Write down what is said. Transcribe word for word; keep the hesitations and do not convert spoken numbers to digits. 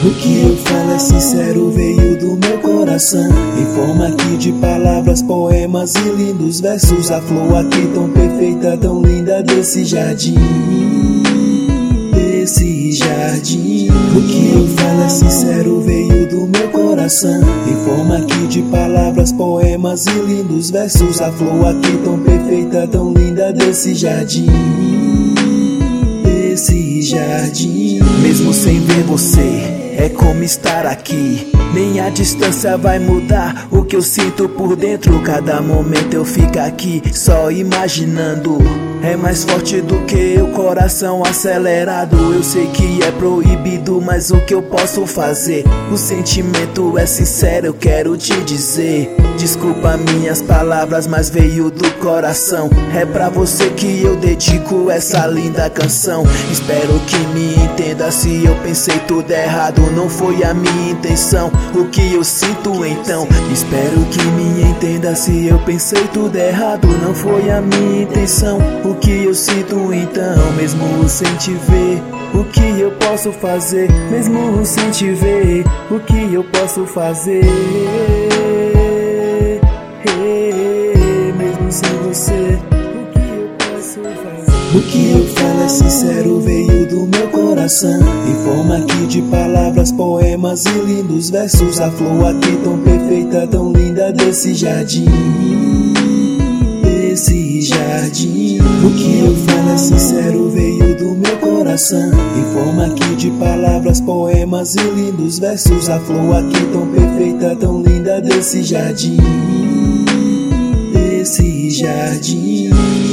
O que eu falo é sincero, veio do meu coração, em forma aqui de palavras, poemas e lindos versos. A flor aqui tão perfeita, tão linda desse jardim, desse jardim. O que eu falo é sincero, veio do meu coração, em forma aqui de palavras, poemas e lindos versos. A flor aqui tão perfeita, tão linda desse jardim, desse jardim. Mesmo sem ver você, é como estar aqui. Nem a distância vai mudar o que eu sinto por dentro. Cada momento eu fico aqui só imaginando. É mais forte do que o coração acelerado. Eu sei que é proibido, mas o que eu posso fazer? O sentimento é sincero, eu quero te dizer. Desculpa minhas palavras, mas veio do coração. É pra você que eu dedico essa linda canção. Espero que me entenda se eu pensei tudo errado. Não foi a minha intenção, o que eu sinto então. Espero que me entenda se eu pensei tudo errado. Não foi a minha intenção, o que eu sinto então. Mesmo sem te ver, o que eu posso fazer? Mesmo sem te ver, o que eu posso fazer? Mesmo sem você, o que eu posso fazer? O que eu falo é sincero, veio do meu coração, em forma aqui de palavras, poemas e lindos versos. A flor aqui tão perfeita, tão linda desse jardim, desse jardim. O que eu falo é sincero, veio do meu coração, em forma aqui de palavras, poemas e lindos versos. A flor aqui tão perfeita, tão linda desse jardim, desse jardim.